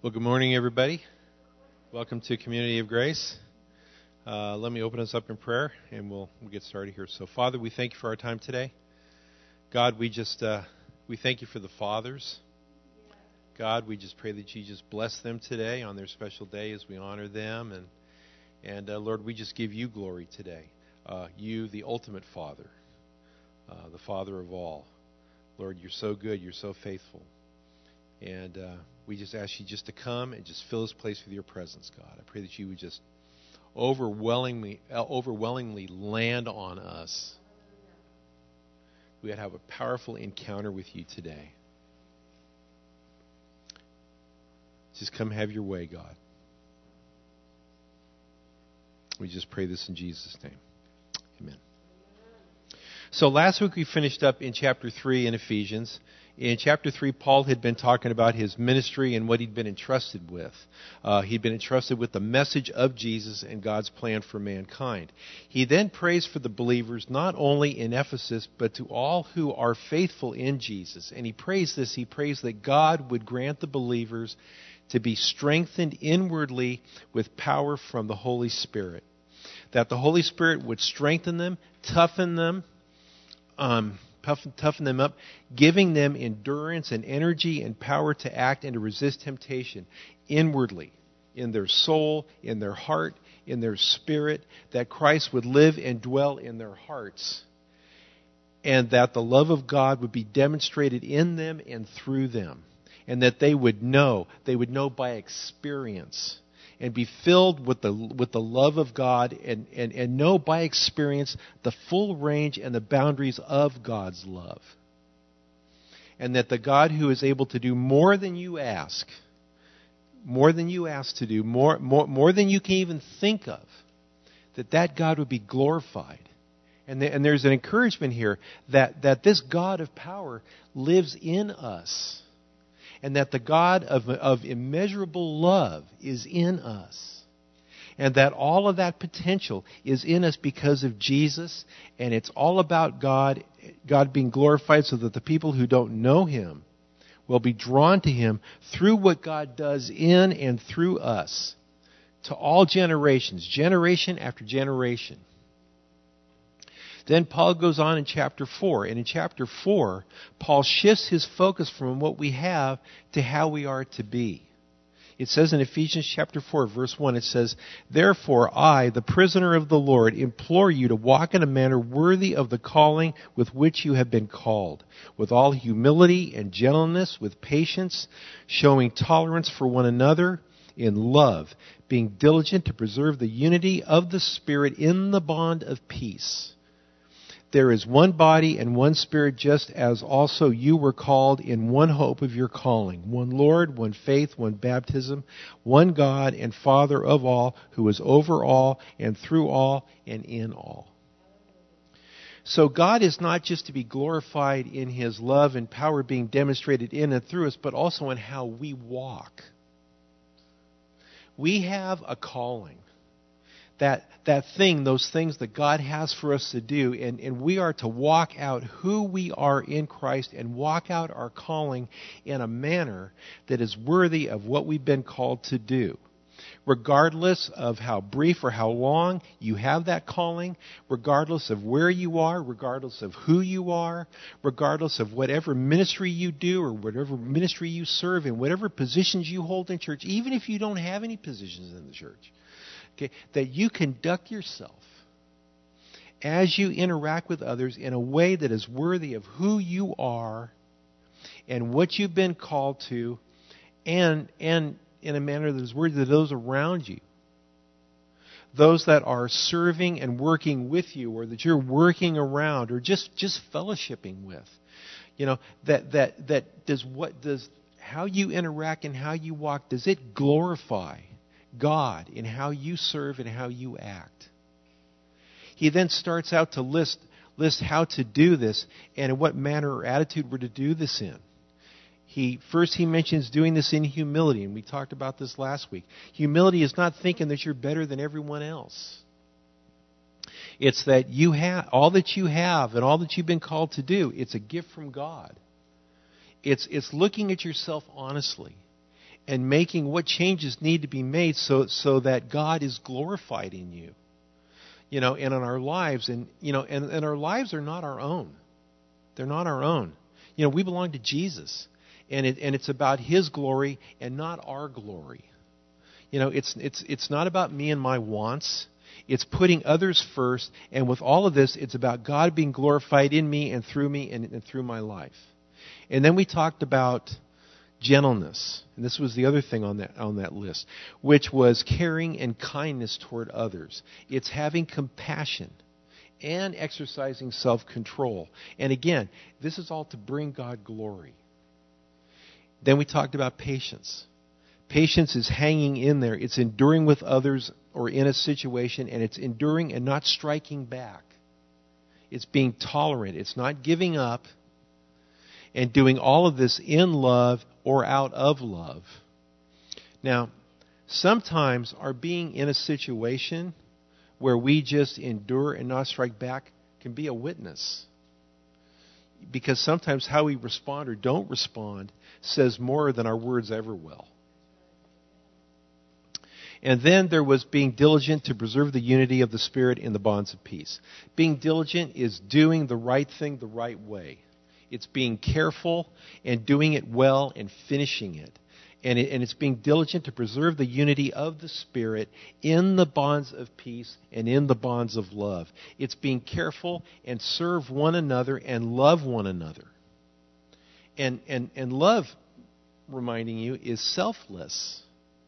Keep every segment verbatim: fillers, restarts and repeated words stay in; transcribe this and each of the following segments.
Well, good morning, everybody. Welcome to Community of Grace. Uh, let me open us up in prayer, and we'll, we'll get started here. So, Father, we thank you for our time today. God, we just uh, we thank you for the fathers. God, we just pray that you just bless them today on their special day as we honor them, and and uh, Lord, we just give you glory today. Uh, you, the ultimate Father, uh, the Father of all. Lord, you're so good. You're so faithful. And uh, we just ask you just to come and just fill this place with your presence, God. I pray that you would just overwhelmingly, overwhelmingly land on us. We would have a powerful encounter with you today. Just come have your way, God. We just pray this in Jesus' name. Amen. So last week we finished up in chapter three in Ephesians. In chapter three, Paul had been talking about his ministry and what he'd been entrusted with. Uh, he'd been entrusted with the message of Jesus and God's plan for mankind. He then prays for the believers not only in Ephesus, but to all who are faithful in Jesus. And he prays this, he prays that God would grant the believers to be strengthened inwardly with power from the Holy Spirit. That the Holy Spirit would strengthen them, toughen them, um, Toughen, toughen them up, giving them endurance and energy and power to act and to resist temptation inwardly, in their soul, in their heart, in their spirit, that Christ would live and dwell in their hearts, and that the love of God would be demonstrated in them and through them, and that they would know, they would know by experience, and be filled with the with the love of God and, and, and know by experience the full range and the boundaries of God's love. And that the God who is able to do more than you ask, more than you ask to do, more, more, more than you can even think of, that that God would be glorified. And, the, and there's an encouragement here that, that this God of power lives in us. And that the God of, of immeasurable love is in us. And that all of that potential is in us because of Jesus. And it's all about God, God being glorified so that the people who don't know Him will be drawn to Him through what God does in and through us. To all generations, generation after generation. Then Paul goes on in chapter four. And in chapter four, Paul shifts his focus from what we have to how we are to be. It says in Ephesians chapter four, verse one, it says, "Therefore I, the prisoner of the Lord, implore you to walk in a manner worthy of the calling with which you have been called, with all humility and gentleness, with patience, showing tolerance for one another in love, being diligent to preserve the unity of the Spirit in the bond of peace. There is one body and one Spirit, just as also you were called in one hope of your calling. One Lord, one faith, one baptism, one God and Father of all, who is over all and through all and in all." So God is not just to be glorified in His love and power being demonstrated in and through us, but also in how we walk. We have a calling. That that thing, those things that God has for us to do, and, and we are to walk out who we are in Christ and walk out our calling in a manner that is worthy of what we've been called to do. Regardless of how brief or how long you have that calling, regardless of where you are, regardless of who you are, regardless of whatever ministry you do or whatever ministry you serve in, whatever positions you hold in church, even if you don't have any positions in the church. Okay, that you conduct yourself as you interact with others in a way that is worthy of who you are and what you've been called to, and and in a manner that is worthy of those around you. Those that are serving and working with you, or that you're working around, or just, just fellowshipping with. You know, that that that does what does how you interact and how you walk, does it glorify God in how you serve and how you act? He then starts out to list list how to do this and in what manner or attitude we're to do this in. He first he mentions doing this in humility, and we talked about this last week. Humility is not thinking that you're better than everyone else. It's that you have all that you have and all that you've been called to do. It's a gift from God. It's it's looking at yourself honestly and making what changes need to be made so so that God is glorified in you. You know, and in our lives, and you know, and, and our lives are not our own. They're not our own. You know, we belong to Jesus. And it and it's about His glory and not our glory. You know, it's it's it's not about me and my wants. It's putting others first, and with all of this, it's about God being glorified in me and through me and, and through my life. And then we talked about gentleness, and this was the other thing on that on that list, which was caring and kindness toward others. It's having compassion and exercising self-control. And again, this is all to bring God glory. Then we talked about patience. Patience is hanging in there. It's enduring with others or in a situation, and it's enduring and not striking back. It's being tolerant. It's not giving up, and doing all of this in love or out of love. Now, sometimes our being in a situation where we just endure and not strike back can be a witness. Because sometimes how we respond or don't respond says more than our words ever will. And then there was being diligent to preserve the unity of the Spirit in the bonds of peace. Being diligent is doing the right thing the right way. It's being careful and doing it well and finishing it. And, it. and it's being diligent to preserve the unity of the Spirit in the bonds of peace and in the bonds of love. It's being careful and serve one another and love one another. And, and, and love, reminding you, is selfless.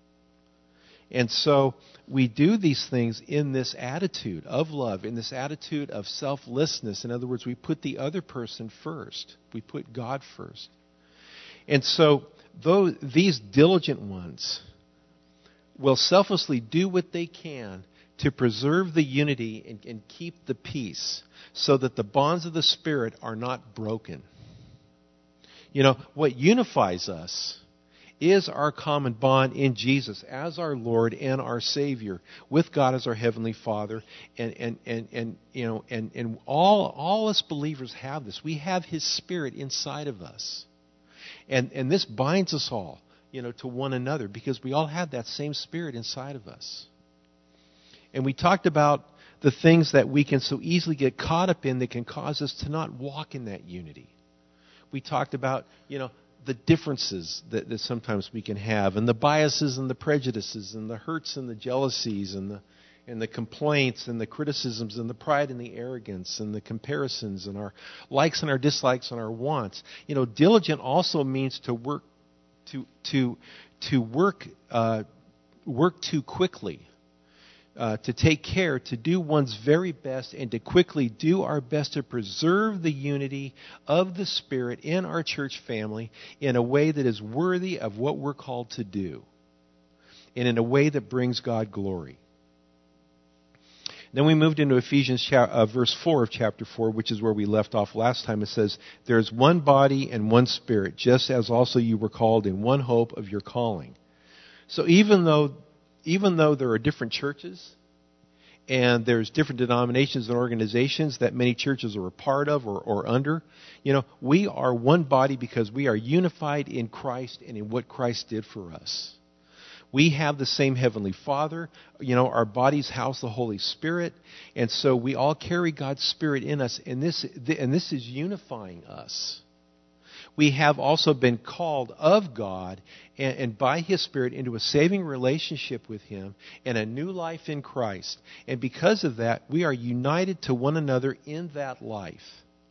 And so we do these things in this attitude of love, in this attitude of selflessness. In other words, we put the other person first. We put God first. And so though these diligent ones will selflessly do what they can to preserve the unity and, and keep the peace so that the bonds of the Spirit are not broken. You know, what unifies us is our common bond in Jesus as our Lord and our Savior, with God as our Heavenly Father. And, and, and, and you know, and, and all, all us believers have this. We have His Spirit inside of us. And, and this binds us all, you know, to one another because we all have that same Spirit inside of us. And we talked about the things that we can so easily get caught up in that can cause us to not walk in that unity. We talked about, you know, the differences that, that sometimes we can have, and the biases and the prejudices and the hurts and the jealousies and the and the complaints and the criticisms and the pride and the arrogance and the comparisons and our likes and our dislikes and our wants. You know, diligent also means to work to to to work uh, work too quickly. Uh, to take care, to do one's very best, and to quickly do our best to preserve the unity of the Spirit in our church family in a way that is worthy of what we're called to do, and in a way that brings God glory. Then we moved into Ephesians cha- uh, verse four of chapter four, which is where we left off last time. It says, "There is one body and one Spirit, just as also you were called in one hope of your calling." So even though Even though there are different churches and there's different denominations and organizations that many churches are a part of or, or under, you know, we are one body because we are unified in Christ and in what Christ did for us. We have the same Heavenly Father. You know, our bodies house the Holy Spirit, and so we all carry God's Spirit in us, and this and this is unifying us. We have also been called of God and, and by His Spirit into a saving relationship with Him and a new life in Christ. And because of that, we are united to one another in that life.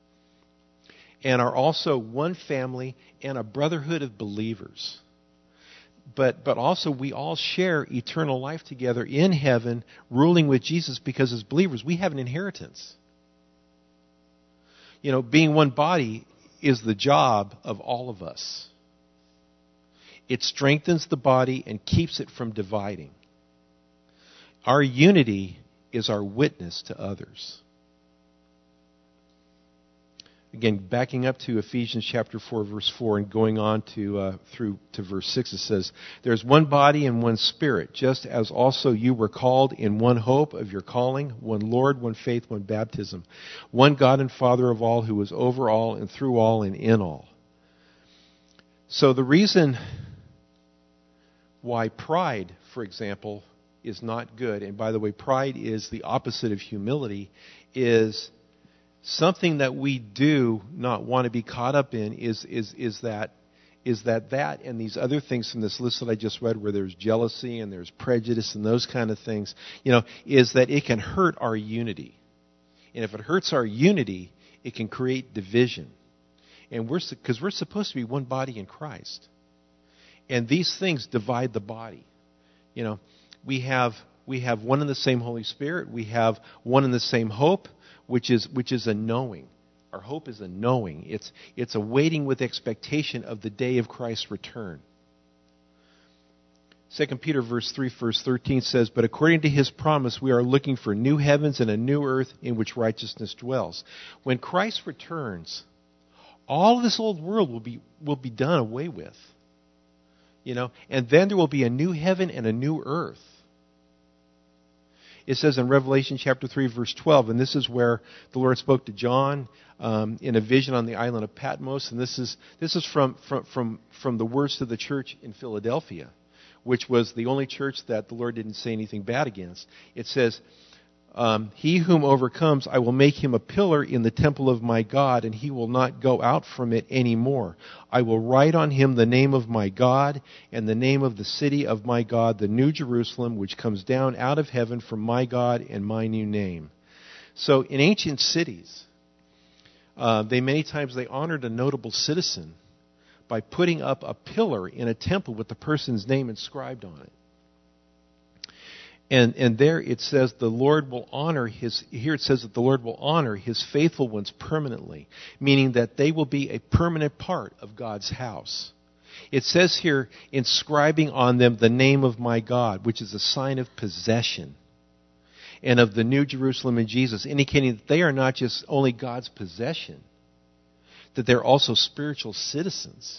And are also one family and a brotherhood of believers. But, but also we all share eternal life together in heaven, ruling with Jesus, because as believers we have an inheritance. You know, being one body is the job of all of us. It strengthens the body and keeps it from dividing. Our unity is our witness to others. Again, backing up to Ephesians chapter four, verse four, and going on to uh, through to verse six, it says, "There's one body and one Spirit, just as also you were called in one hope of your calling, one Lord, one faith, one baptism, one God and Father of all, who is over all and through all and in all." So the reason why pride, for example, is not good. And by the way, pride is the opposite of humility, is something that we do not want to be caught up in is is is that is that that and these other things from this list that I just read, where there's jealousy and there's prejudice and those kind of things, you know, is that it can hurt our unity. And if it hurts our unity, it can create division. And we're because we're supposed to be one body in Christ. And these things divide the body. You know, we have we have one and the same Holy Spirit. We have one and the same hope, which is which is a knowing. Our hope is a knowing. It's it's a waiting with expectation of the day of Christ's return. Second Peter verse three, verse thirteen says, "But according to his promise, we are looking for new heavens and a new earth in which righteousness dwells." When Christ returns, all of this old world will be will be done away with. You know, and then there will be a new heaven and a new earth. It says in Revelation chapter three, verse twelve, and this is where the Lord spoke to John um, in a vision on the island of Patmos, and this is this is from, from from from the words to the church in Philadelphia, which was the only church that the Lord didn't say anything bad against. It says, um, "He whom overcomes, I will make him a pillar in the temple of my God, and he will not go out from it any more. I will write on him the name of my God and the name of the city of my God, the New Jerusalem, which comes down out of heaven from my God, and my new name." So in ancient cities, uh, they many times they honored a notable citizen by putting up a pillar in a temple with the person's name inscribed on it. And and there it says the Lord will honor his, here it says that the Lord will honor his faithful ones permanently, meaning that they will be a permanent part of God's house. It says here, inscribing on them the name of my God, which is a sign of possession, and of the New Jerusalem in Jesus, indicating that they are not just only God's possession, that they're also spiritual citizens.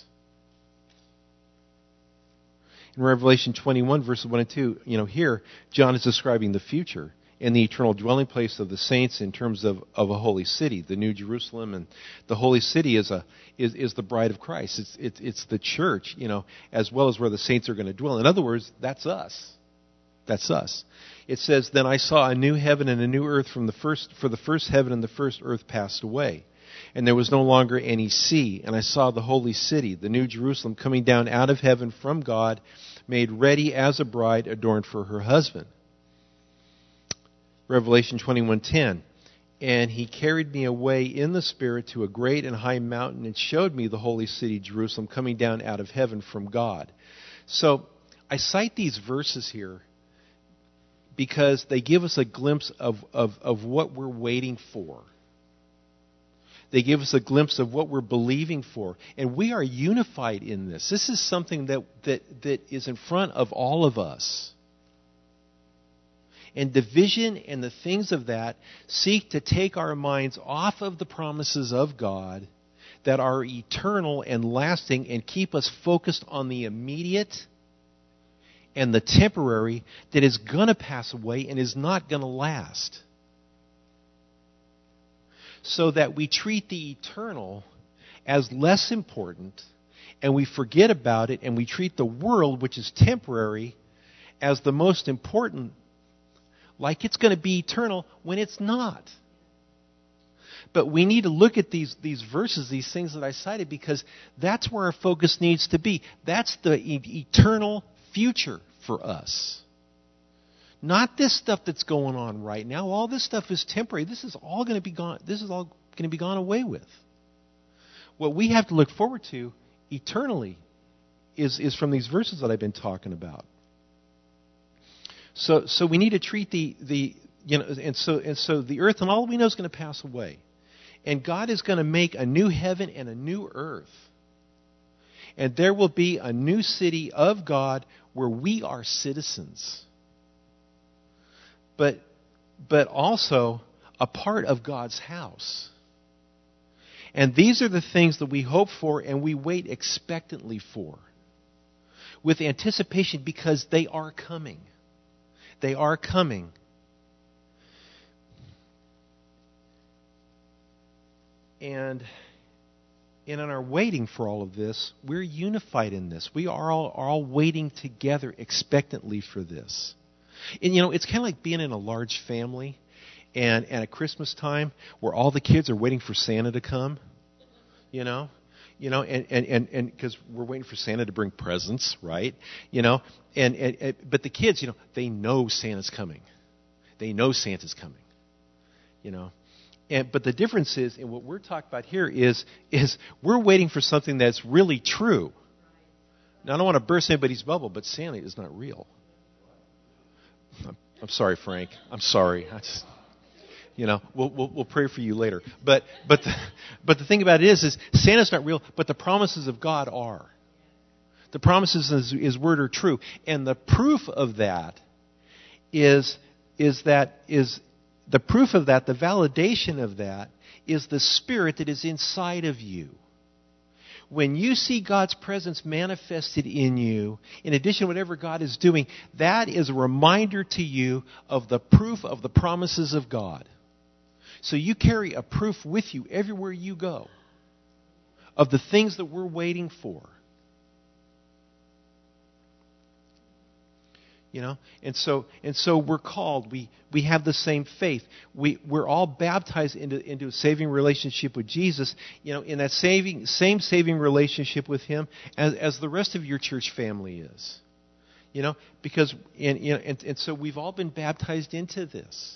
In Revelation twenty-one, verses one and two, you know, here, John is describing the future and the eternal dwelling place of the saints in terms of, of a holy city, the New Jerusalem. And the holy city is a is, is the bride of Christ. It's, it's it's the church, you know, as well as where the saints are going to dwell. In other words, that's us. That's us. It says, "Then I saw a new heaven and a new earth, from the first for the first heaven and the first earth passed away. And there was no longer any sea. And I saw the holy city, the New Jerusalem, coming down out of heaven from God, made ready as a bride adorned for her husband." Revelation twenty-one ten, "And he carried me away in the Spirit to a great and high mountain, and showed me the holy city, Jerusalem, coming down out of heaven from God." So I cite these verses here because they give us a glimpse of, of, of what we're waiting for. They give us a glimpse of what we're believing for. And we are unified in this. This is something that, that, that is in front of all of us. And division and the things of that seek to take our minds off of the promises of God that are eternal and lasting, and keep us focused on the immediate and the temporary that is going to pass away and is not going to last. So that we treat the eternal as less important, and we forget about it, and we treat the world, which is temporary, as the most important, like it's going to be eternal when it's not. But we need to look at these, these verses, these things that I cited, because that's where our focus needs to be. That's the e- eternal future for us. Not this stuff that's going on right now. All this stuff is temporary. This is all going to be gone. This is all going to be gone away with. What we have to look forward to eternally is, is from these verses that I've been talking about. So so we need to treat the, the you know and so and so the earth and all we know is going to pass away. And God is going to make a new heaven and a new earth. And there will be a new city of God where we are citizens. But but also a part of God's house. And these are the things that we hope for and we wait expectantly for, with anticipation, because they are coming. They are coming. And, And in our waiting for all of this, we're unified in this. We are all, are all waiting together expectantly for this. And, you know, it's kind of like being in a large family and, and at Christmas time where all the kids are waiting for Santa to come, you know. You know, and and and and because we're waiting for Santa to bring presents, right? You know, and, and, and but the kids, you know, they know Santa's coming. They know Santa's coming. You know, and but the difference is, and what we're talking about here is is we're waiting for something that's really true. Now, I don't want to burst anybody's bubble, but Santa is not real. I'm, I'm sorry, Frank. I'm sorry. I just, You know, we'll, we'll we'll pray for you later. But but the, but the thing about it is, is Santa's not real, but the promises of God are. The promises of His Word are true, and the proof of that is is that is the proof of that. The validation of that is the Spirit that is inside of you. When you see God's presence manifested in you, in addition to whatever God is doing, that is a reminder to you of the proof of the promises of God. So you carry a proof with you everywhere you go of the things that we're waiting for. You know, and so and so we're called. We we have the same faith. We we're all baptized into into a saving relationship with Jesus. You know, in that saving same saving relationship with Him as as the rest of your church family is. You know, because and you know and, and so we've all been baptized into this.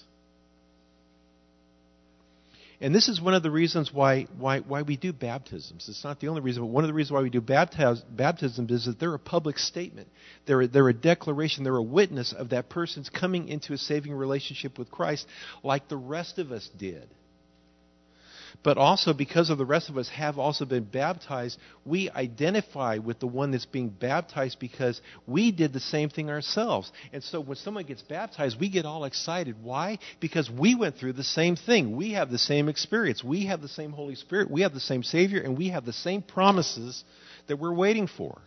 And this is one of the reasons why, why why we do baptisms. It's not the only reason, but one of the reasons why we do baptiz, baptisms is that they're a public statement. They're, they're a declaration. They're a witness of that person's coming into a saving relationship with Christ like the rest of us did. But also because of the rest of us have also been baptized, we identify with the one that's being baptized because we did the same thing ourselves. And so when someone gets baptized, we get all excited. Why? Because we went through the same thing. We have the same experience. We have the same Holy Spirit. We have the same Savior. And we have the same promises that we're waiting for.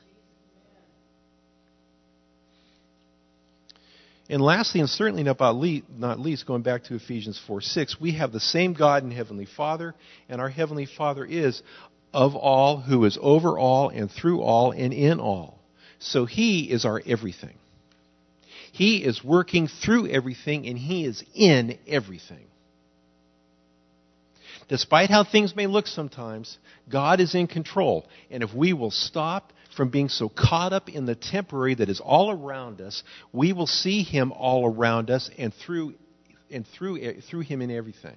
And lastly, and certainly not least, going back to Ephesians four six, we have the same God and Heavenly Father, and our Heavenly Father is of all, who is over all, and through all, and in all. So He is our everything. He is working through everything, and He is in everything. Despite how things may look sometimes, God is in control. And if we will stop from being so caught up in the temporary that is all around us, we will see Him all around us and through and through through Him in everything.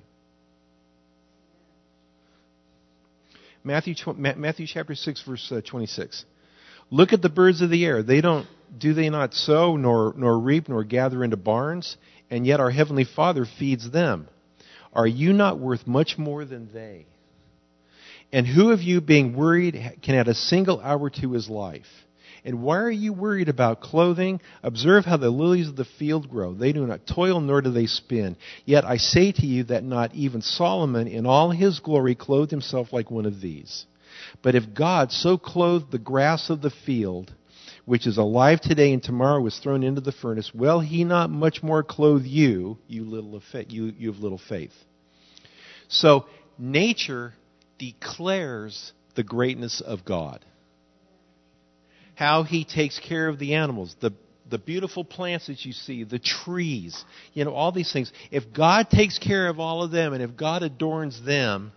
Matthew Matthew chapter six verse twenty-six. Look at the birds of the air. They don't do they not sow nor nor reap nor gather into barns, and yet our heavenly Father feeds them. Are you not worth much more than they? And who of you, being worried, can add a single hour to his life? And why are you worried about clothing? Observe how the lilies of the field grow. They do not toil, nor do they spin. Yet I say to you that not even Solomon in all his glory clothed himself like one of these. But if God so clothed the grass of the field, which is alive today and tomorrow is thrown into the furnace, will He not much more clothe you, you little of faith, you, you of little faith? So nature declares the greatness of God. How He takes care of the animals, the the beautiful plants that you see, the trees, you know, all these things. If God takes care of all of them, and if God adorns them,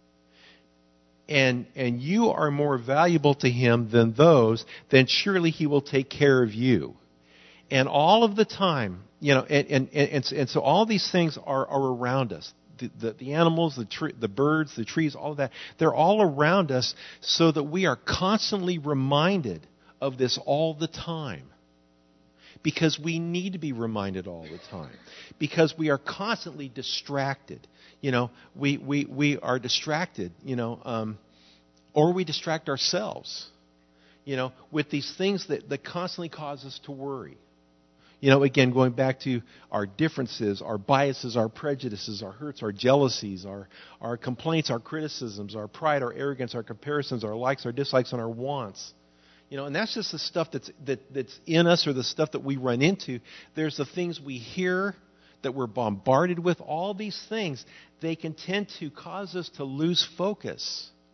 and and you are more valuable to Him than those, then surely He will take care of you. And all of the time, you know, and and and, and so all these things are, are around us. The, the, the animals, the tree, the birds, the trees, all of that, they're all around us so that we are constantly reminded of this all the time. Because we need to be reminded all the time. Because we are constantly distracted. You know, we, we, we are distracted, you know, um, or we distract ourselves, you know, with these things that, that constantly cause us to worry. You know, again, going back to our differences, our biases, our prejudices, our hurts, our jealousies, our, our complaints, our criticisms, our pride, our arrogance, our comparisons, our likes, our dislikes, and our wants. You know, and that's just the stuff that's that, that's in us, or the stuff that we run into. There's the things we hear that we're bombarded with. All these things, they can tend to cause us to lose focus.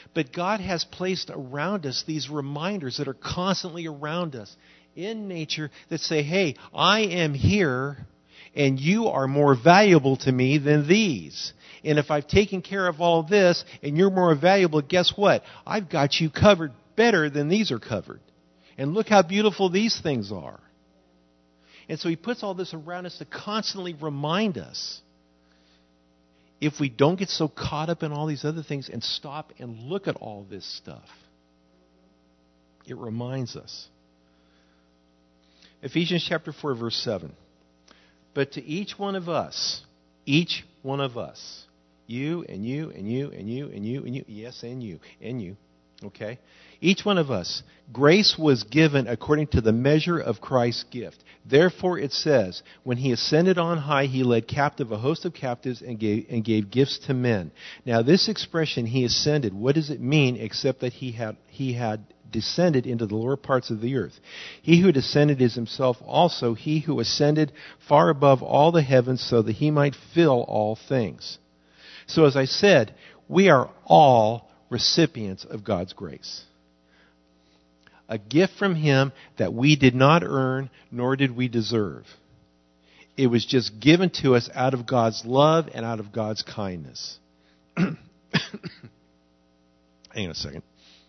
But God has placed around us these reminders that are constantly around us in nature that say, hey, I am here and you are more valuable to me than these. And if I've taken care of all this and you're more valuable, guess what? I've got you covered better than these are covered. And look how beautiful these things are. And so he puts all this around us to constantly remind us. If we don't get so caught up in all these other things and stop and look at all this stuff, it reminds us. Ephesians chapter four, verse seven. But to each one of us, each one of us, you and you and you and you and you and you, yes, and you, and you, okay? Each one of us, grace was given according to the measure of Christ's gift. Therefore it says, when he ascended on high, he led captive a host of captives and gave, and gave gifts to men. Now this expression, he ascended, what does it mean except that he had, he had descended into the lower parts of the earth? He who descended is himself also he who ascended far above all the heavens so that he might fill all things. So as I said, we are all recipients of God's grace. A gift from him that we did not earn, nor did we deserve. It was just given to us out of God's love and out of God's kindness. Hang on a second.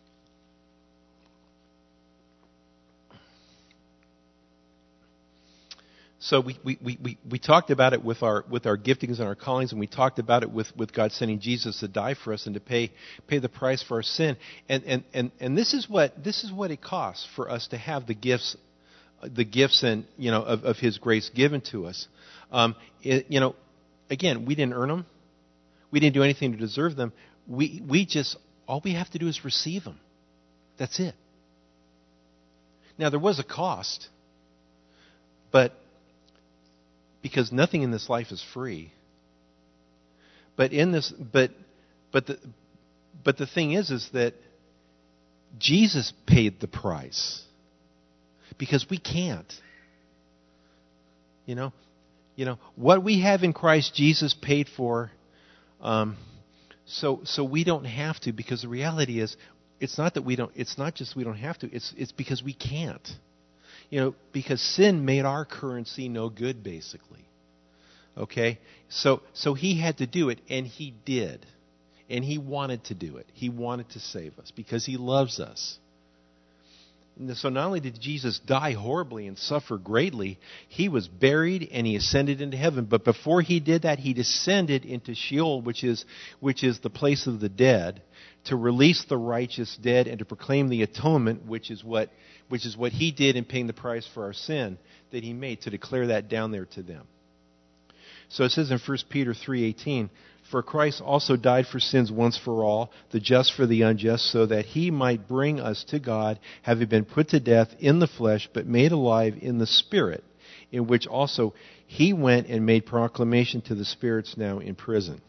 So we, we, we, we talked about it with our with our giftings and our callings, and we talked about it with, with God sending Jesus to die for us and to pay pay the price for our sin. And and, and, and this is what this is what it costs for us to have the gifts the gifts and you know of, of his grace given to us. Um, it, you know, again, we didn't earn them. We didn't do anything to deserve them. We we just all we have to do is receive them. That's it. Now there was a cost, but because nothing in this life is free. But in this, but but the but the thing is, is that Jesus paid the price because we can't. You know, you know what we have in Christ, Jesus paid for. Um, so so we don't have to, because the reality is, it's not that we don't. It's not just we don't have to. It's it's because we can't. You know, because sin made our currency no good, basically. Okay? So so he had to do it, and he did. And he wanted to do it. He wanted to save us because he loves us. And so not only did Jesus die horribly and suffer greatly, he was buried and he ascended into heaven. But before he did that, he descended into Sheol, which is which is the place of the dead, to release the righteous dead and to proclaim the atonement, which is what which is what he did in paying the price for our sin that he made, to declare that down there to them. So it says in First Peter three eighteen, for Christ also died for sins once for all, the just for the unjust, so that he might bring us to God, having been put to death in the flesh, but made alive in the Spirit, in which also he went and made proclamation to the spirits now in prison.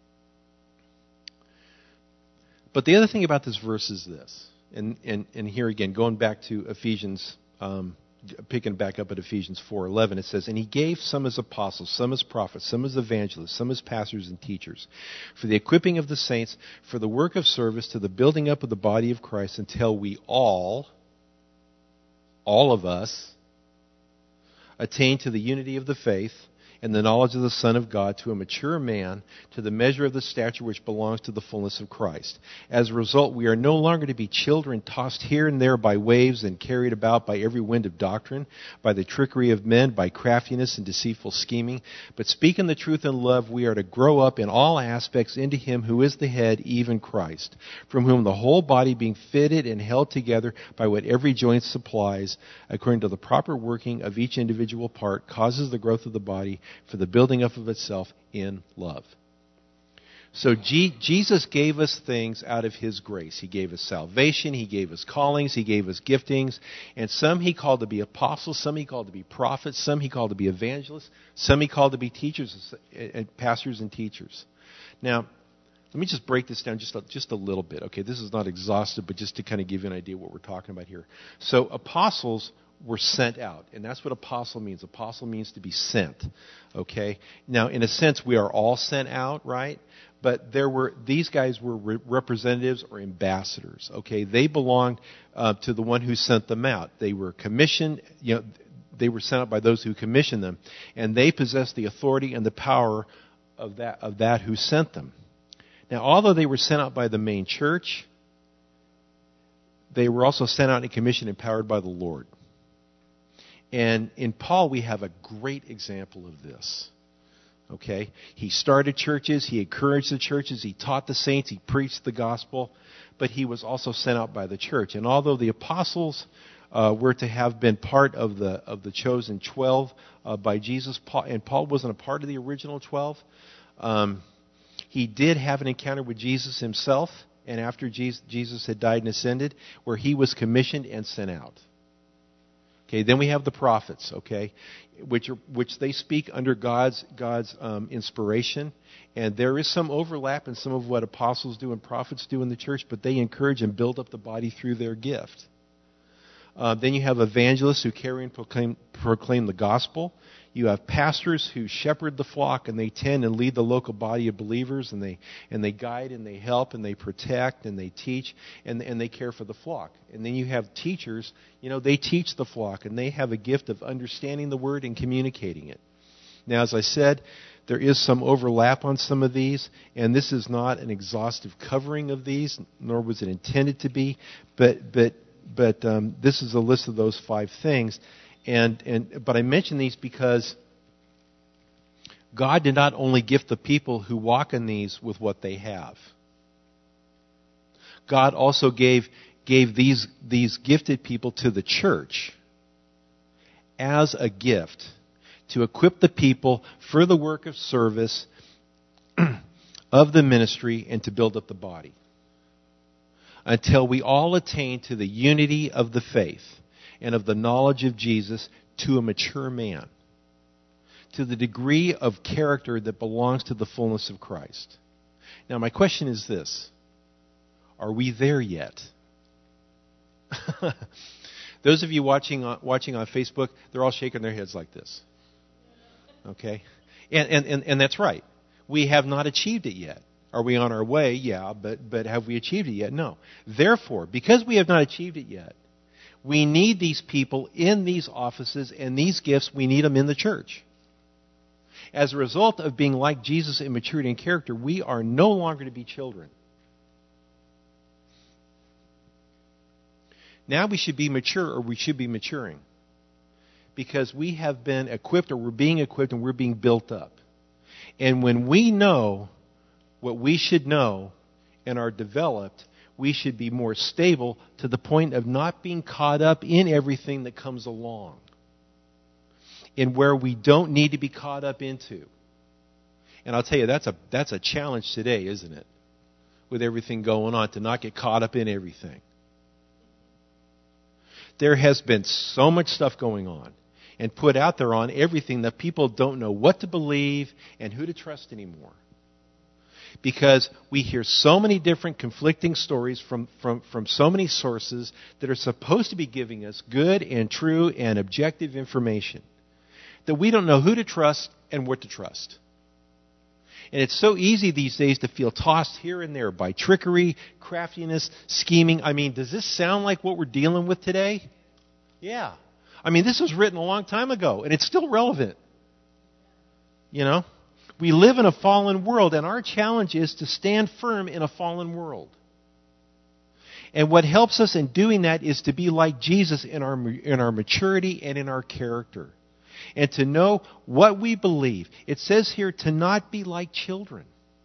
But the other thing about this verse is this, and, and, and here again, going back to Ephesians, um, picking back up at Ephesians four eleven, it says, and he gave some as apostles, some as prophets, some as evangelists, some as pastors and teachers, for the equipping of the saints, for the work of service, to the building up of the body of Christ, until we all, all of us, attain to the unity of the faith and the knowledge of the Son of God, to a mature man, to the measure of the stature which belongs to the fullness of Christ. As a result, we are no longer to be children tossed here and there by waves and carried about by every wind of doctrine, by the trickery of men, by craftiness and deceitful scheming. But speaking the truth in love, we are to grow up in all aspects into him who is the head, even Christ, from whom the whole body, being fitted and held together by what every joint supplies, according to the proper working of each individual part, causes the growth of the body for the building up of itself in love. So G- Jesus gave us things out of his grace. He gave us salvation, he gave us callings, he gave us giftings, and some he called to be apostles, some he called to be prophets, some he called to be evangelists, some he called to be teachers and pastors and teachers. Now, let me just break this down just a, just a little bit. Okay, this is not exhaustive, but just to kind of give you an idea of what we're talking about here. So apostles were sent out. And that's what apostle means. Apostle means to be sent. Okay? Now, in a sense, we are all sent out, right? But there were these guys were re- representatives or ambassadors. Okay? They belonged uh, to the one who sent them out. They were commissioned, you know, they were sent out by those who commissioned them. And they possessed the authority and the power of that of that who sent them. Now, although they were sent out by the main church, they were also sent out and commissioned and empowered by the Lord. And in Paul, we have a great example of this. Okay? He started churches, he encouraged the churches, he taught the saints, he preached the gospel, but he was also sent out by the church. And although the apostles uh, were to have been part of the of the chosen twelve uh, by Jesus, Paul, and Paul wasn't a part of the original twelve, um, he did have an encounter with Jesus himself, and after Jesus had died and ascended, where he was commissioned and sent out. Okay, then we have the prophets, okay, which are, which they speak under God's God's um, inspiration, and there is some overlap in some of what apostles do and prophets do in the church, but they encourage and build up the body through their gift. Uh, then you have evangelists who carry and proclaim, proclaim the gospel. You have pastors who shepherd the flock, and they tend and lead the local body of believers, and they and they guide and they help and they protect and they teach and and they care for the flock. And then you have teachers, you know, they teach the flock, and they have a gift of understanding the word and communicating it. Now, as I said, there is some overlap on some of these, and this is not an exhaustive covering of these, nor was it intended to be, but but but um, this is a list of those five things. And, and but I mention these because God did not only gift the people who walk in these with what they have. God also gave gave these these gifted people to the church as a gift to equip the people for the work of service of the ministry and to build up the body until we all attain to the unity of the faith and of the knowledge of Jesus, to a mature man, to the degree of character that belongs to the fullness of Christ. Now, my question is this: are we there yet? Those of you watching on, watching on Facebook, they're all shaking their heads like this. Okay? And, and, and, and that's right. We have not achieved it yet. Are we on our way? Yeah, but, but have we achieved it yet? No. Therefore, because we have not achieved it yet, we need these people in these offices and these gifts. We need them in the church. As a result of being like Jesus in maturity and character, we are no longer to be children. Now we should be mature, or we should be maturing, because we have been equipped, or we're being equipped, and we're being built up. And when we know what we should know and are developed, we should be more stable to the point of not being caught up in everything that comes along, in where we don't need to be caught up into. And I'll tell you, that's a that's a challenge today, isn't it? With everything going on, to not get caught up in everything. There has been so much stuff going on and put out there on everything that people don't know what to believe and who to trust anymore. Because we hear so many different conflicting stories from, from, from so many sources that are supposed to be giving us good and true and objective information, that we don't know who to trust and what to trust. And it's so easy these days to feel tossed here and there by trickery, craftiness, scheming. I mean, does this sound like what we're dealing with today? Yeah. I mean, this was written a long time ago, and it's still relevant. You know? We live in a fallen world, and our challenge is to stand firm in a fallen world. And what helps us in doing that is to be like Jesus in our in our maturity and in our character. And to know what we believe. It says here to not be like children,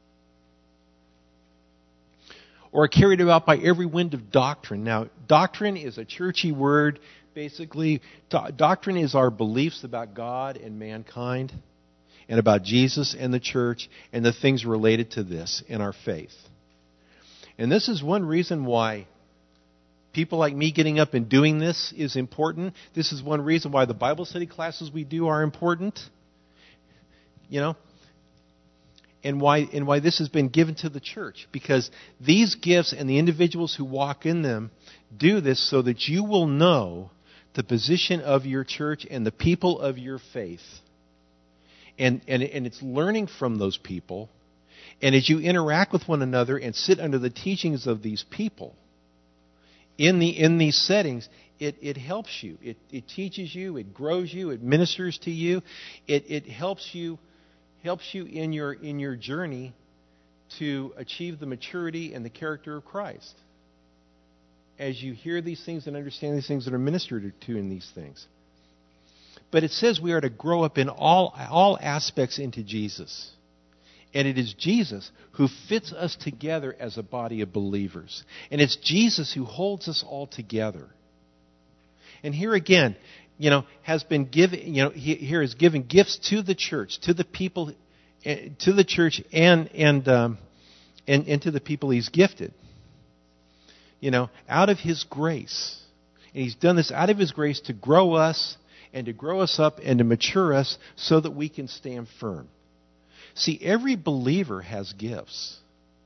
or carried about by every wind of doctrine. Now, doctrine is a churchy word. Basically, do- doctrine is our beliefs about God and mankind, and about Jesus and the church and the things related to this in our faith. And this is one reason why people like me getting up and doing this is important. This is one reason why the Bible study classes we do are important. You know? And why and why this has been given to the church. Because these gifts and the individuals who walk in them do this so that you will know the position of your church and the people of your faith. And, and, and it's learning from those people. And as you interact with one another and sit under the teachings of these people, in the in these settings, it, it helps you. It, it teaches you, it grows you, it ministers to you. It, it helps you helps you in your in your journey to achieve the maturity and the character of Christ. As you hear these things and understand these things that are ministered to in these things. But it says we are to grow up in all all aspects into Jesus. And it is Jesus who fits us together as a body of believers. And it's Jesus who holds us all together. And here again, you know, has been given, you know, he, here is giving gifts to the church, to the people, to the church, and and um, and, and to the people He's gifted. You know, out of His grace, and He's done this out of His grace to grow us and to grow us up and to mature us so that we can stand firm. See, every believer has gifts.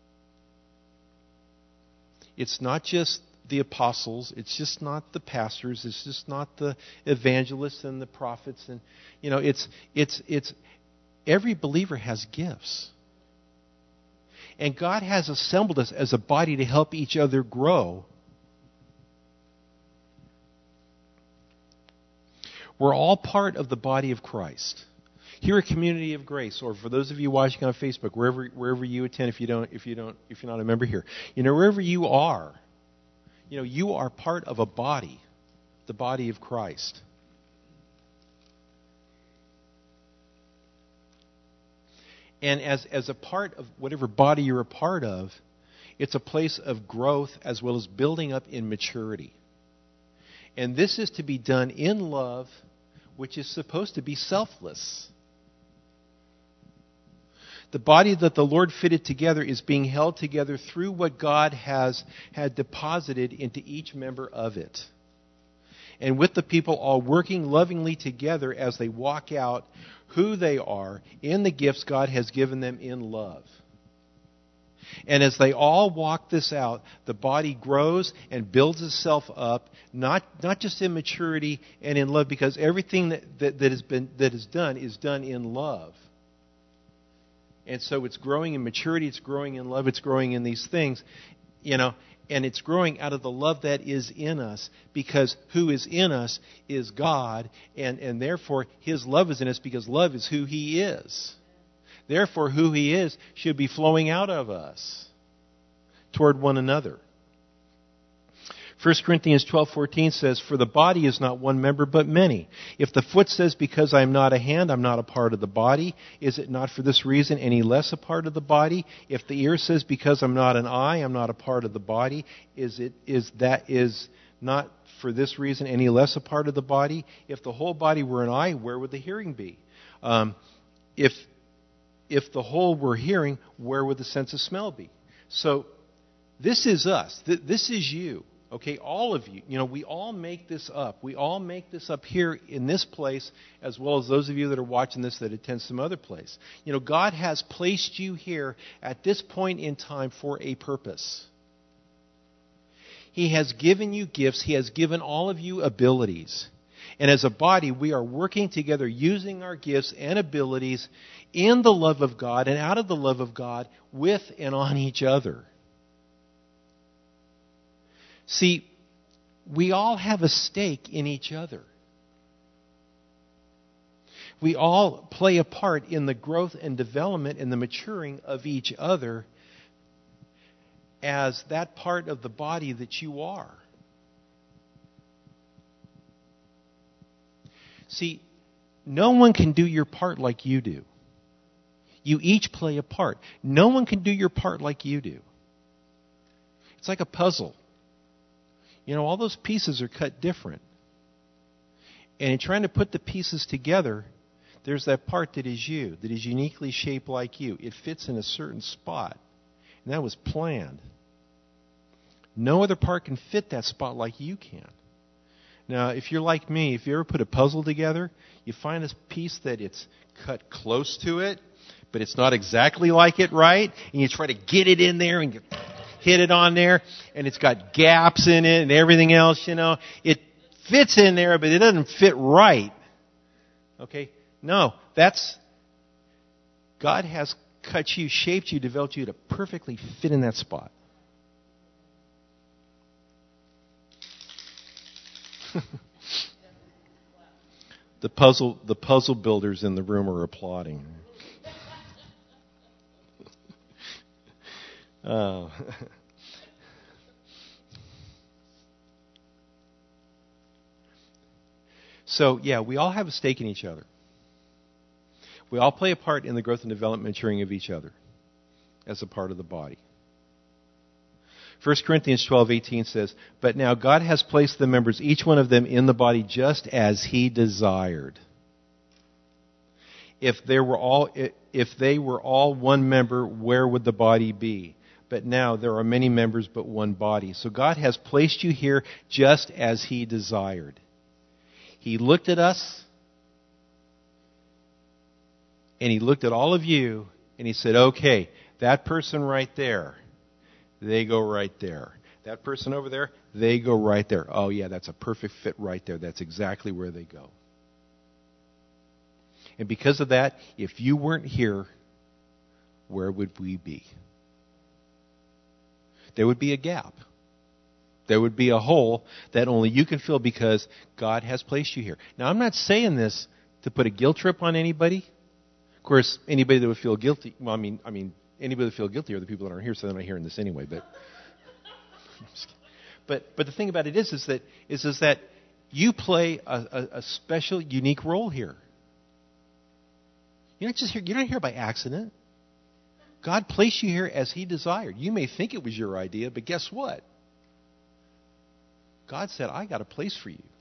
It's not just the apostles. It's just not the pastors. It's just not the evangelists and the prophets. And you know, it's it's it's every believer has gifts. And God has assembled us as a body to help each other grow. We're all part of the body of Christ. Here at Community of Grace, or for those of you watching on Facebook, wherever wherever you attend, if you don't, if you don't, if you're not a member here, you know, wherever you are, you know, you are part of a body, the body of Christ. And as as a part of whatever body you're a part of, it's a place of growth as well as building up in maturity. And this is to be done in love, which is supposed to be selfless. The body that the Lord fitted together is being held together through what God has had deposited into each member of it. And with the people all working lovingly together as they walk out who they are in the gifts God has given them in love. And as they all walk this out, the body grows and builds itself up, not not just in maturity and in love, because everything that, that, that has been that is done is done in love. And so it's growing in maturity, it's growing in love, it's growing in these things, you know, and it's growing out of the love that is in us, because who is in us is God, and, and therefore His love is in us because love is who He is. Therefore, who He is should be flowing out of us toward one another. First Corinthians twelve fourteen says, "For the body is not one member, but many. If the foot says, because I am not a hand, I'm not a part of the body, is it not for this reason any less a part of the body? If the ear says, because I'm not an eye, I'm not a part of the body, is it is that is not for this reason any less a part of the body? If the whole body were an eye, where would the hearing be? Um, if if the whole were hearing, where would the sense of smell be?" So this is us. This is you. Okay, all of you, you know, we all make this up. We all make this up here in this place, as well as those of you that are watching this that attend some other place. You know, God has placed you here at this point in time for a purpose. He has given you gifts. He has given all of you abilities. And as a body, we are working together using our gifts and abilities in the love of God and out of the love of God with and on each other. See, we all have a stake in each other. We all play a part in the growth and development and the maturing of each other as that part of the body that you are. See, no one can do your part like you do. You each play a part. No one can do your part like you do. It's like a puzzle. You know, all those pieces are cut different. And in trying to put the pieces together, there's that part that is you, that is uniquely shaped like you. It fits in a certain spot. And that was planned. No other part can fit that spot like you can. Now, if you're like me, if you ever put a puzzle together, you find this piece that it's cut close to it, but it's not exactly like it, right? And you try to get it in there and get, hit it on there, and it's got gaps in it and everything else, you know. It fits in there, but it doesn't fit right. Okay? No, that's, God has cut you, shaped you, developed you to perfectly fit in that spot. the puzzle, the puzzle builders in the room are applauding. uh, so, yeah, we all have a stake in each other. We all play a part in the growth and development and maturing of each other as a part of the body. First Corinthians twelve eighteen says, "But now God has placed the members, each one of them, in the body just as He desired. If they were all, if they were all one member, where would the body be? But now there are many members, but one body." So God has placed you here just as He desired. He looked at us, and He looked at all of you, and He said, okay, that person right there, they go right there. That person over there, they go right there. Oh, yeah, that's a perfect fit right there. That's exactly where they go. And because of that, if you weren't here, where would we be? There would be a gap. There would be a hole that only you can fill because God has placed you here. Now, I'm not saying this to put a guilt trip on anybody. Of course, anybody that would feel guilty, well, I mean, I mean, anybody that would feel guilty are the people that aren't here, so they're not hearing this anyway. But, but, but the thing about it is, is that is, is that you play a, a, a special, unique role here. You're not just here. You're not here by accident. God placed you here as He desired. You may think it was your idea, but guess what? God said, "I got a place for you."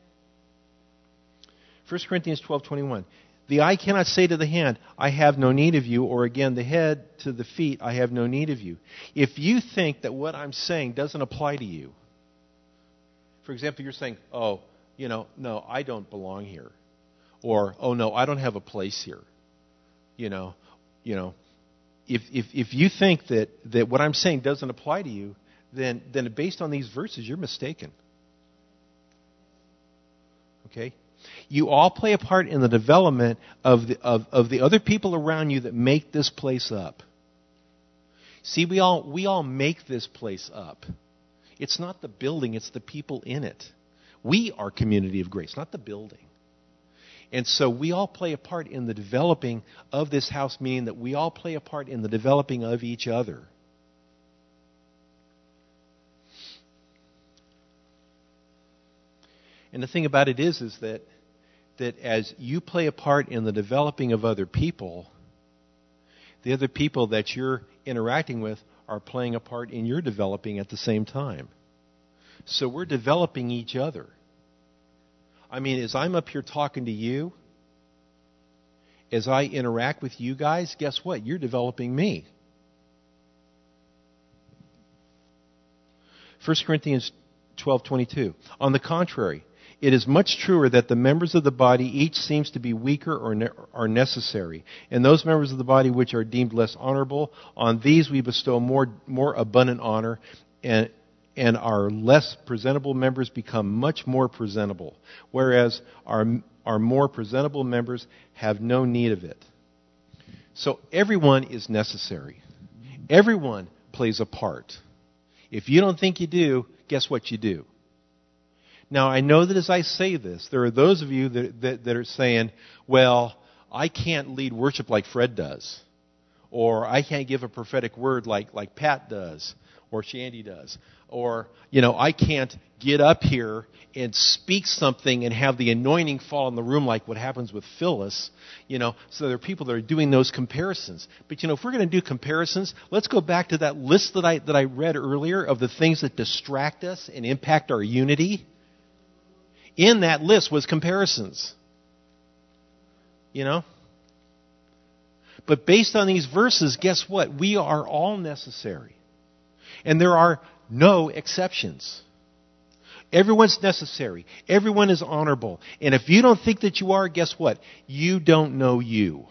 First Corinthians twelve twenty-one. "The eye cannot say to the hand, 'I have no need of you,' or again, the head to the feet, 'I have no need of you.'" If you think that what I'm saying doesn't apply to you, for example, you're saying, "Oh, you know, no, I don't belong here," or "Oh no, I don't have a place here," you know, you know, if if if you think that that what I'm saying doesn't apply to you, then then based on these verses, you're mistaken. Okay? You all play a part in the development of the, of, of the other people around you that make this place up. See, we all we all make this place up. It's not the building, it's the people in it. We are community of grace, not the building. And so we all play a part in the developing of this house, meaning that we all play a part in the developing of each other. And the thing about it is, is that that as you play a part in the developing of other people, the other people that you're interacting with are playing a part in your developing at the same time. So we're developing each other. I mean, as I'm up here talking to you, as I interact with you guys, guess what? You're developing me. First Corinthians twelve twenty-two. On the contrary, it is much truer that the members of the body each seems to be weaker or ne- are necessary. And those members of the body which are deemed less honorable, on these we bestow more more abundant honor, and and our less presentable members become much more presentable, whereas our our more presentable members have no need of it. So everyone is necessary. Everyone plays a part. If you don't think you do, guess what you do? Now, I know that as I say this, there are those of you that, that, that are saying, well, I can't lead worship like Fred does. Or I can't give a prophetic word like, like Pat does. Or Shandy does. Or, you know, I can't get up here and speak something and have the anointing fall in the room like what happens with Phyllis. You know, so there are people that are doing those comparisons. But, you know, if we're going to do comparisons, let's go back to that list that I, that I read earlier of the things that distract us and impact our unity. In that list was comparisons. You know? But based on these verses, guess what? We are all necessary. And there are no exceptions. Everyone's necessary. Everyone is honorable. And if you don't think that you are, guess what? You don't know you.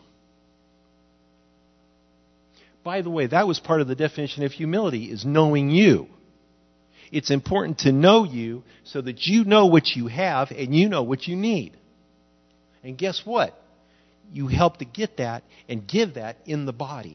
By the way, that was part of the definition of humility, is knowing you. It's important to know you so that you know what you have and you know what you need. And guess what? You help to get that and give that in the body.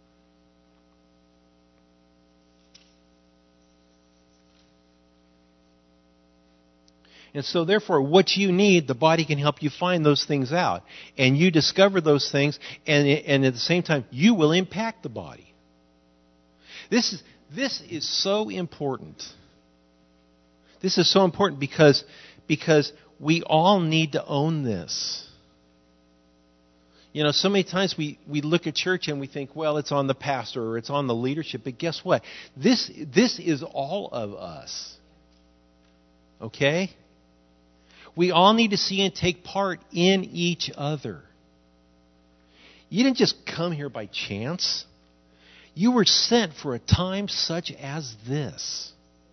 And so therefore, what you need, the body can help you find those things out. And you discover those things, and, and at the same time, you will impact the body. This is, this is so important. This is so important because, because we all need to own this. You know, so many times we, we look at church and we think, well, it's on the pastor or it's on the leadership. But guess what? This, this is all of us. Okay? We all need to see and take part in each other. You didn't just come here by chance. You were sent for a time such as this.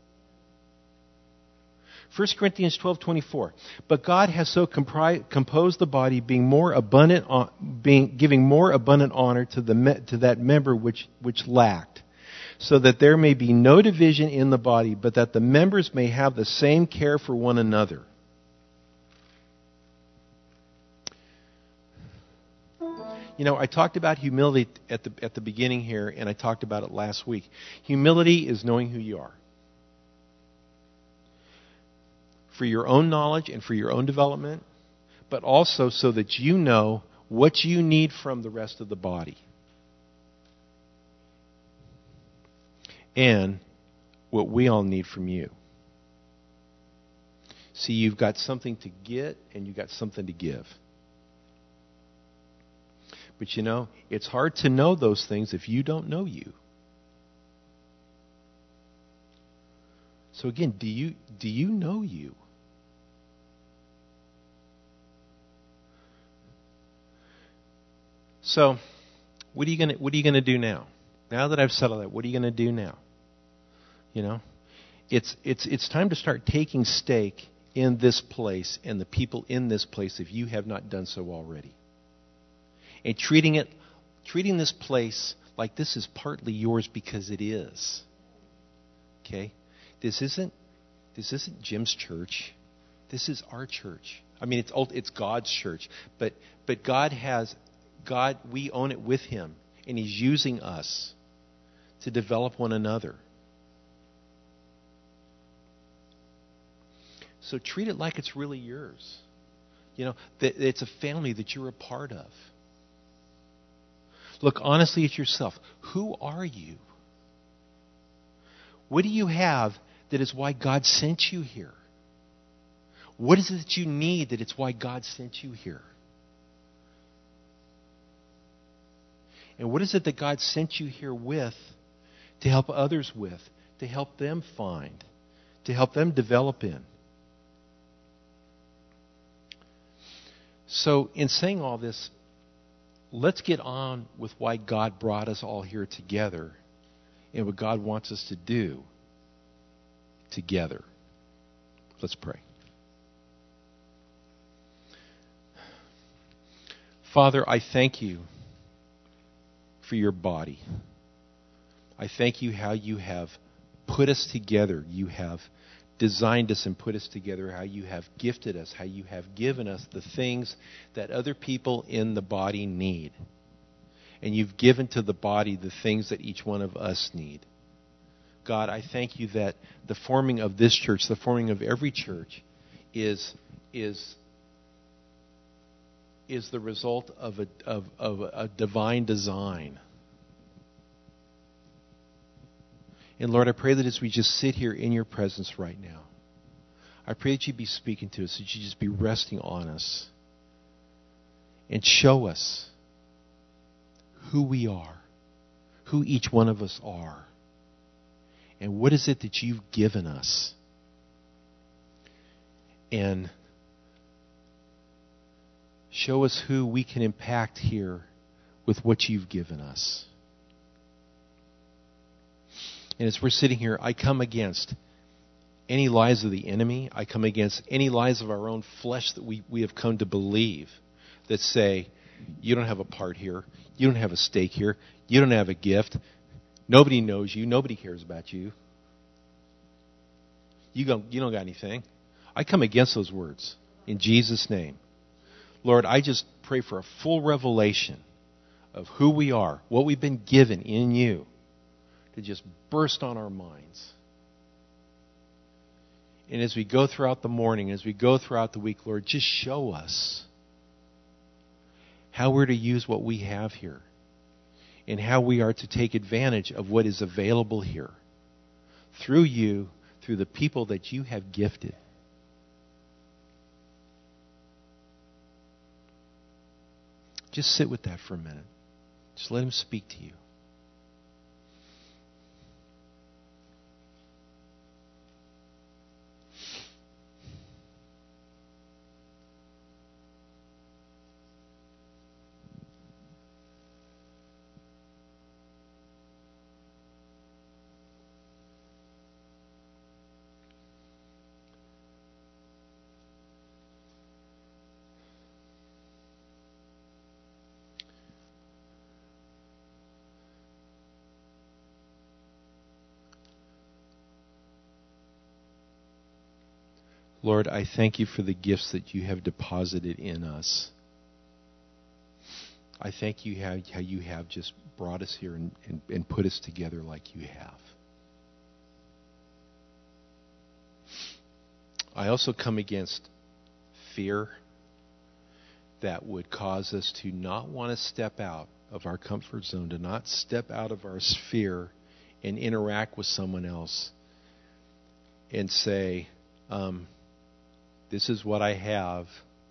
First Corinthians twelve twenty-four. But God has so compri- composed the body, being more abundant, on, being giving more abundant honor to the me- to that member which which lacked, so that there may be no division in the body, but that the members may have the same care for one another. You know, I talked about humility at the at the beginning here, and I talked about it last week. Humility is knowing who you are. For your own knowledge and for your own development, but also so that you know what you need from the rest of the body. And what we all need from you. See, you've got something to get and you've got something to give. But you know, it's hard to know those things if you don't know you. So again, do you do you know you? So, what are you gonna what are you gonna do now? Now that I've settled that, what are you gonna do now? You know, it's it's it's time to start taking stake in this place and the people in this place if you have not done so already. And treating it, treating this place like this is partly yours because it is. Okay, this isn't this isn't Jim's church. This is our church. I mean, it's it's God's church, but but God has God. We own it with Him, and He's using us to develop one another. So treat it like it's really yours. You know, that it's a family that you're a part of. Look honestly at yourself. Who are you? What do you have that is why God sent you here? What is it that you need that it's why God sent you here? And what is it that God sent you here with to help others with, to help them find, to help them develop in? So in saying all this, let's get on with why God brought us all here together and what God wants us to do together. Let's pray. Father, I thank you for your body. I thank you how you have put us together. You have designed us and put us together, how you have gifted us, how you have given us the things that other people in the body need. And you've given to the body the things that each one of us need. God, I thank you that the forming of this church, the forming of every church, is is is the result of a of, of a divine design. And Lord, I pray that as we just sit here in your presence right now, I pray that you be speaking to us, that you just be resting on us and show us who we are, who each one of us are, and what is it that you've given us. And show us who we can impact here with what you've given us. And as we're sitting here, I come against any lies of the enemy. I come against any lies of our own flesh that we, we have come to believe that say, you don't have a part here. You don't have a stake here. You don't have a gift. Nobody knows you. Nobody cares about you. You don't, you don't got anything. I come against those words in Jesus' name. Lord, I just pray for a full revelation of who we are, what we've been given in you, to just burst on our minds. And as we go throughout the morning, as we go throughout the week, Lord, just show us how we're to use what we have here and how we are to take advantage of what is available here through you, through the people that you have gifted. Just sit with that for a minute. Just let him speak to you. Lord, I thank you for the gifts that you have deposited in us. I thank you how, how you have just brought us here and, and, and put us together like you have. I also come against fear that would cause us to not want to step out of our comfort zone, to not step out of our sphere and interact with someone else and say, um, this is what I have.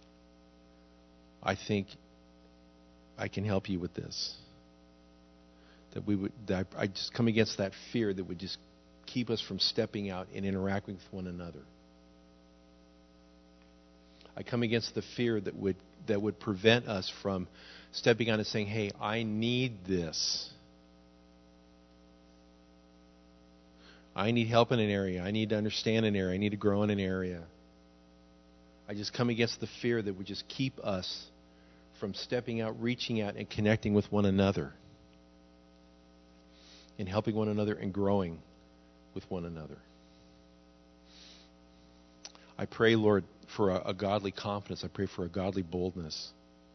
I think I can help you with this. That we would, that I just come against that fear that would just keep us from stepping out and interacting with one another. I come against the fear that would that would prevent us from stepping out and saying, "Hey, I need this. I need help in an area. I need to understand an area. I need to grow in an area." I just come against the fear that would just keep us from stepping out, reaching out, and connecting with one another, and helping one another and growing with one another. I pray, Lord, for a, a godly confidence. I pray for a godly boldness,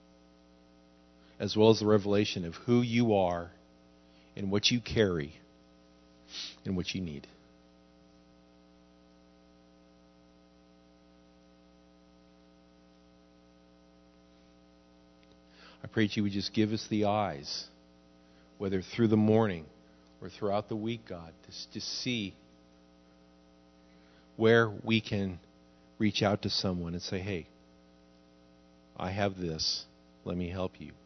as well as the revelation of who you are and what you carry and what you need. I pray that you would just give us the eyes, whether through the morning or throughout the week, God, to, to see where we can reach out to someone and say, "Hey, I have this. Let me help you."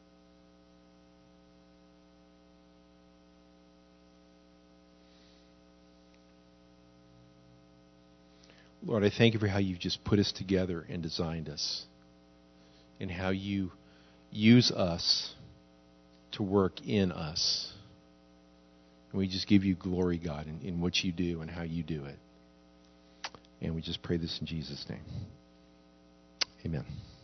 Lord, I thank you for how you've just put us together and designed us, and how you use us to work in us. And we just give you glory, God, in, in what you do and how you do it. And we just pray this in Jesus' name. Amen.